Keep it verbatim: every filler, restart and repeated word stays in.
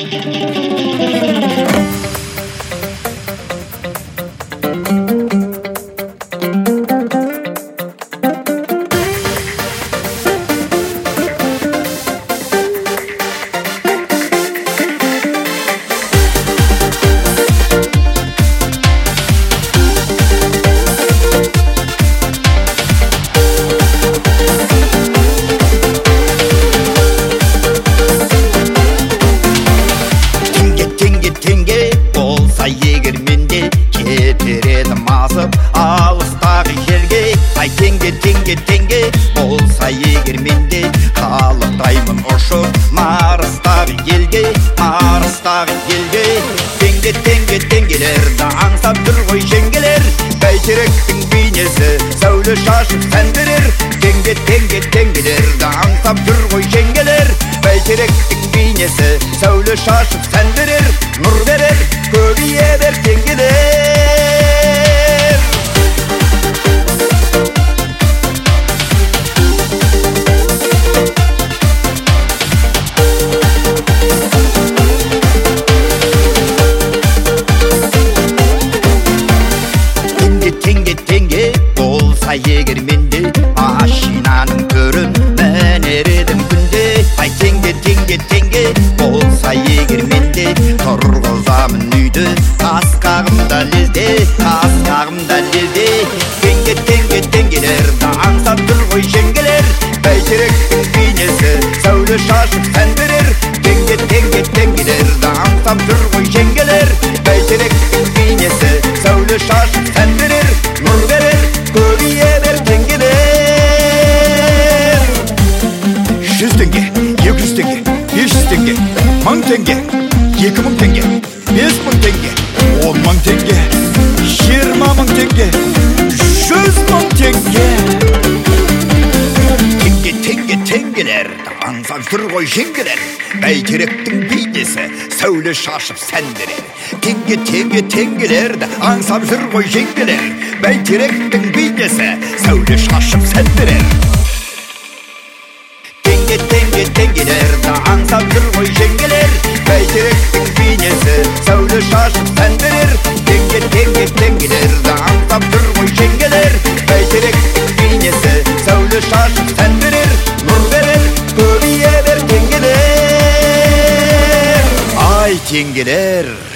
Егер менде кетер едім асып алыстағы жерге, ай теңге теңге теңге болса егер менде қалықтаймын ұшып Марстағы елге, Марстағы елге. Теңге теңге теңгелерді аңсап тұр ғой жеңгелер, бәйтеректің бейнесі сәуле шашып сәндірер. Теңге теңге теңгелерді аңсап тұр ғой жеңгелер, бәйтеректің бейнесі сәуле шашып сәндірер. Нұр берер, көбейе бер теңгелер. Теңге теңге теңге болса егер менде, машинаның төрін мінер едім күнде. Ай теңге теңге теңге болса егер менде, тұрғызамын үйді асқағымда лезде, асқағымда лезде. Теңге теңге теңгелерді аңсап тұр ғой жеңгелер, бәйтеректің бейнесі сәуле шашып сәндірер. Теңге теңге теңгелерді аңсап тұр ғой жеңгелер, бәйтеректің бейнесі сәуле шашып сәндірер. Нұр берер, көбейе бер теңгелер. Жүз теңге, екі жүз теңге, бес жүз теңге, мың теңге, екі мың теңге, бес мың теңге, он мың теңге, жиырма мың теңге, жүз мың теңге. Теңге теңге теңгелер аңсап жүр ғой жеңгелер, бәйтеректің бейнесі сәуле шашып сәндірер. Теңге теңге теңгелерді аңсап жүр ғой жеңгелер, бәйтеректің бейнесі сәуле шашып сәндірер. Теңге теңге теңгелерді аңсап жүр ғой жеңгелер, бәйтеректің бейнесі сәуле шашып сәндірер. Теңге теңге теңгелерді аңсап жүр ғой жеңгелер, бәйтеректің бейнесі сәуле шашып сәндірер. Нұр берер, көбейе бер теңгелер. Ай теңгелер.